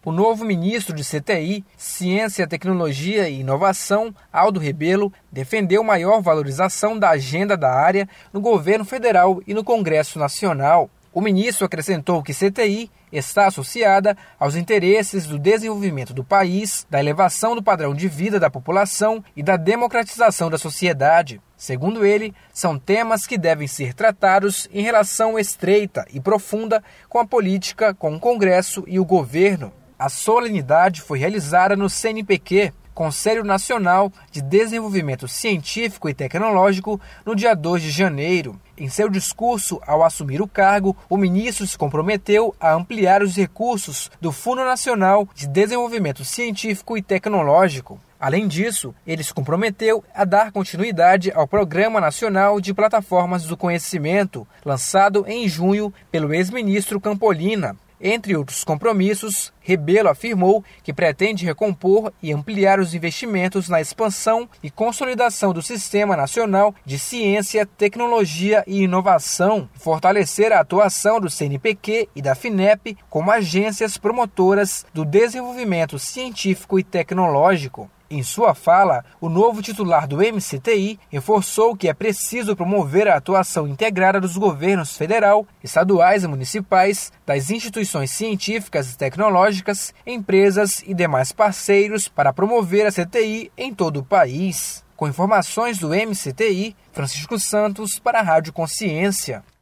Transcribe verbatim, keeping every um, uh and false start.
O novo ministro de C T I, Ciência, Tecnologia e Inovação, Aldo Rebelo, defendeu maior valorização da agenda da área no governo federal e no Congresso Nacional. O ministro acrescentou que C T I está associada aos interesses do desenvolvimento do país, da elevação do padrão de vida da população e da democratização da sociedade. Segundo ele, são temas que devem ser tratados em relação estreita e profunda com a política, com o Congresso e o governo. A solenidade foi realizada no C N P Q, Conselho Nacional de Desenvolvimento Científico e Tecnológico, no dia dois de janeiro. Em seu discurso, ao assumir o cargo, o ministro se comprometeu a ampliar os recursos do Fundo Nacional de Desenvolvimento Científico e Tecnológico. Além disso, ele se comprometeu a dar continuidade ao Programa Nacional de Plataformas do Conhecimento, lançado em junho pelo ex-ministro Campolina. Entre outros compromissos, Rebelo afirmou que pretende recompor e ampliar os investimentos na expansão e consolidação do Sistema Nacional de Ciência, Tecnologia e Inovação, e fortalecer a atuação do C N P Q e da FINEP como agências promotoras do desenvolvimento científico e tecnológico. Em sua fala, o novo titular do M C T I reforçou que é preciso promover a atuação integrada dos governos federal, estaduais e municipais, das instituições científicas e tecnológicas, empresas e demais parceiros para promover a C T I em todo o país. Com informações do M C T I, Francisco Santos para a Rádio Consciência.